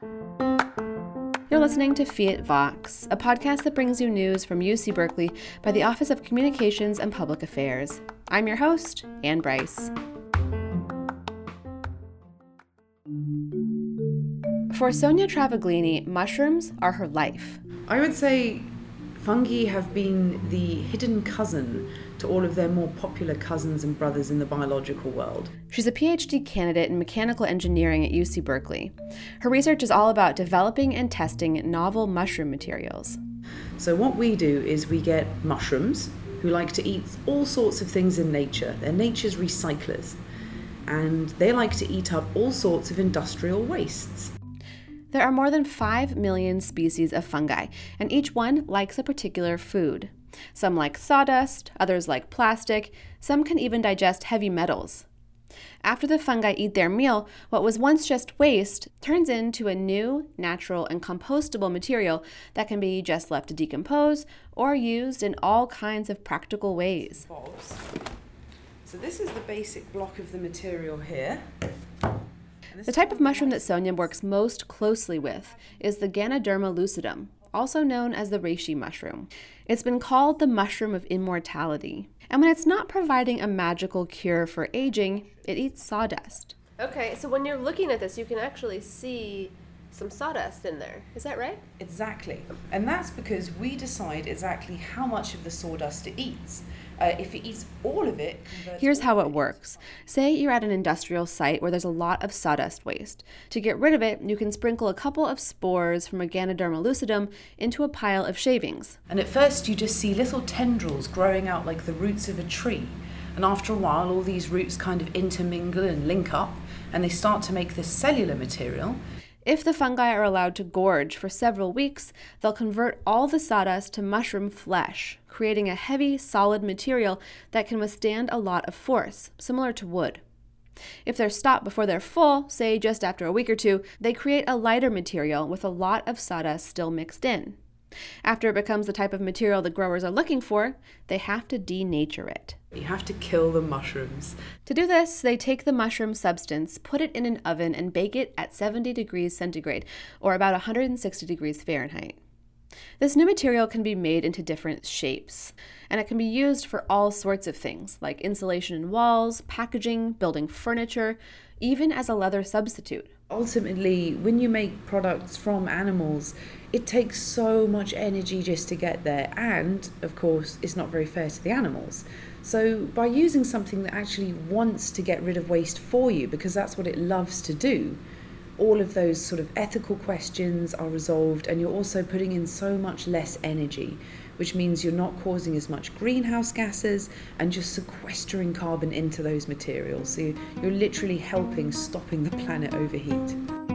You're listening to Fiat Vox, a podcast that brings you news from UC Berkeley by the Office of Communications and Public Affairs. I'm your host, Anne Bryce. For Sonia Travaglini, mushrooms are her life. I would say fungi have been the hidden cousin to all of their more popular cousins and brothers in the biological world. She's a PhD candidate in mechanical engineering at UC Berkeley. Her research is all about developing and testing novel mushroom materials. So what we do is we get mushrooms who like to eat all sorts of things in nature. They're nature's recyclers. And they like to eat up all sorts of industrial wastes. There are more than 5 million species of fungi, and each one likes a particular food. Some like sawdust, others like plastic, some can even digest heavy metals. After the fungi eat their meal, what was once just waste turns into a new, natural, and compostable material that can be just left to decompose or used in all kinds of practical ways. So this is the basic block of the material here. The type of mushroom that Sonia works most closely with is the Ganoderma lucidum, also known as the reishi mushroom. It's been called the mushroom of immortality. And when it's not providing a magical cure for aging, it eats sawdust. Okay, so when you're looking at this, you can actually see some sawdust in there. Is that right? Exactly. And that's because we decide exactly how much of the sawdust it eats. If it eats all of it... Here's how it works. Say you're at an industrial site where there's a lot of sawdust waste. To get rid of it, you can sprinkle a couple of spores from a Ganoderma lucidum into a pile of shavings. And at first you just see little tendrils growing out like the roots of a tree. And after a while, all these roots kind of intermingle and link up, and they start to make this cellular material. If the fungi are allowed to gorge for several weeks, they'll convert all the sawdust to mushroom flesh, creating a heavy, solid material that can withstand a lot of force, similar to wood. If they're stopped before they're full, say just after a week or two, they create a lighter material with a lot of sawdust still mixed in. After it becomes the type of material the growers are looking for, they have to denature it. You have to kill the mushrooms. To do this, they take the mushroom substance, put it in an oven, and bake it at 70 degrees centigrade, or about 160 degrees Fahrenheit. This new material can be made into different shapes, and it can be used for all sorts of things, like insulation in walls, packaging, building furniture, even as a leather substitute. Ultimately, when you make products from animals, it takes so much energy just to get there, and, of course, it's not very fair to the animals. So by using something that actually wants to get rid of waste for you, because that's what it loves to do, all of those sort of ethical questions are resolved, and you're also putting in so much less energy, which means you're not causing as much greenhouse gases and just sequestering carbon into those materials. So you're literally helping stopping the planet overheat.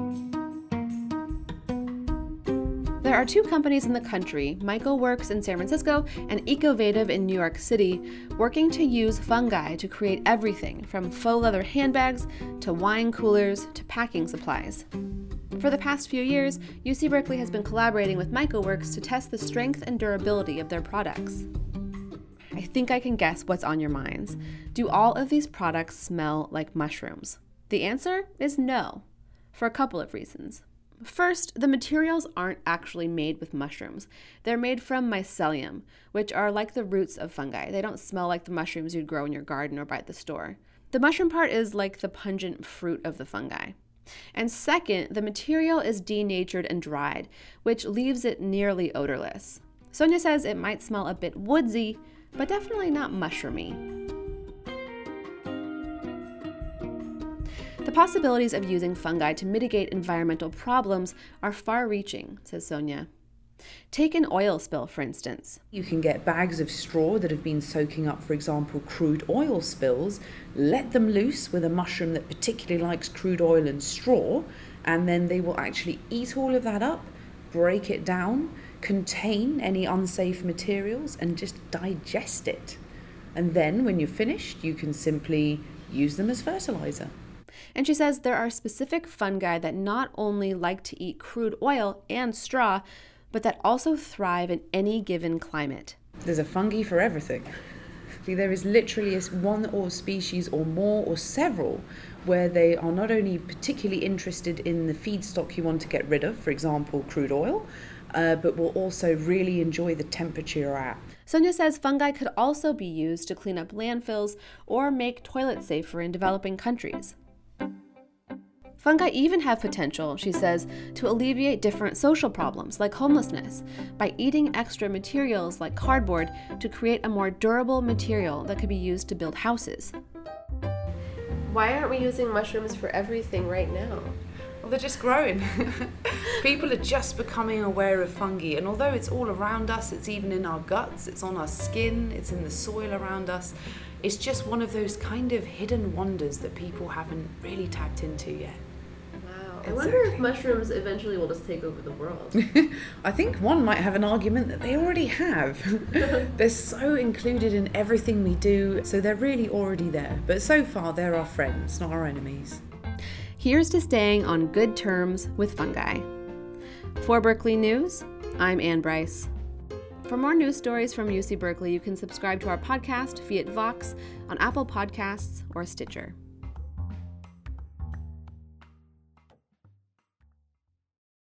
There are 2 companies in the country, MycoWorks in San Francisco and Ecovative in New York City, working to use fungi to create everything from faux leather handbags to wine coolers to packing supplies. For the past few years, UC Berkeley has been collaborating with MycoWorks to test the strength and durability of their products. I think I can guess what's on your minds. Do all of these products smell like mushrooms? The answer is no, for a couple of reasons. First, the materials aren't actually made with mushrooms. They're made from mycelium, which are like the roots of fungi. They don't smell like the mushrooms you'd grow in your garden or buy at the store. The mushroom part is like the pungent fruit of the fungi. And second, the material is denatured and dried, which leaves it nearly odorless. Sonia says it might smell a bit woodsy, but definitely not mushroomy. The possibilities of using fungi to mitigate environmental problems are far-reaching, says Sonia. Take an oil spill, for instance. You can get bags of straw that have been soaking up, for example, crude oil spills, let them loose with a mushroom that particularly likes crude oil and straw, and then they will actually eat all of that up, break it down, contain any unsafe materials, and just digest it. And then when you're finished, you can simply use them as fertilizer. And she says there are specific fungi that not only like to eat crude oil and straw, but that also thrive in any given climate. There's a fungi for everything. There is literally one or species or more or several where they are not only particularly interested in the feedstock you want to get rid of, for example, crude oil, but will also really enjoy the temperature you're at. Sonia says fungi could also be used to clean up landfills or make toilets safer in developing countries. Fungi even have potential, she says, to alleviate different social problems like homelessness by eating extra materials like cardboard to create a more durable material that could be used to build houses. Why aren't we using mushrooms for everything right now? Well, they're just growing. People are just becoming aware of fungi, and although it's all around us, it's even in our guts, it's on our skin, it's in the soil around us, it's just one of those kind of hidden wonders that people haven't really tapped into yet. I wonder if mushrooms eventually will just take over the world. I think one might have an argument that they already have. They're so included in everything we do, so they're really already there. But so far, they're our friends, not our enemies. Here's to staying on good terms with fungi. For Berkeley News, I'm Ann Bryce. For more news stories from UC Berkeley, you can subscribe to our podcast, Fiat Vox, on Apple Podcasts or Stitcher.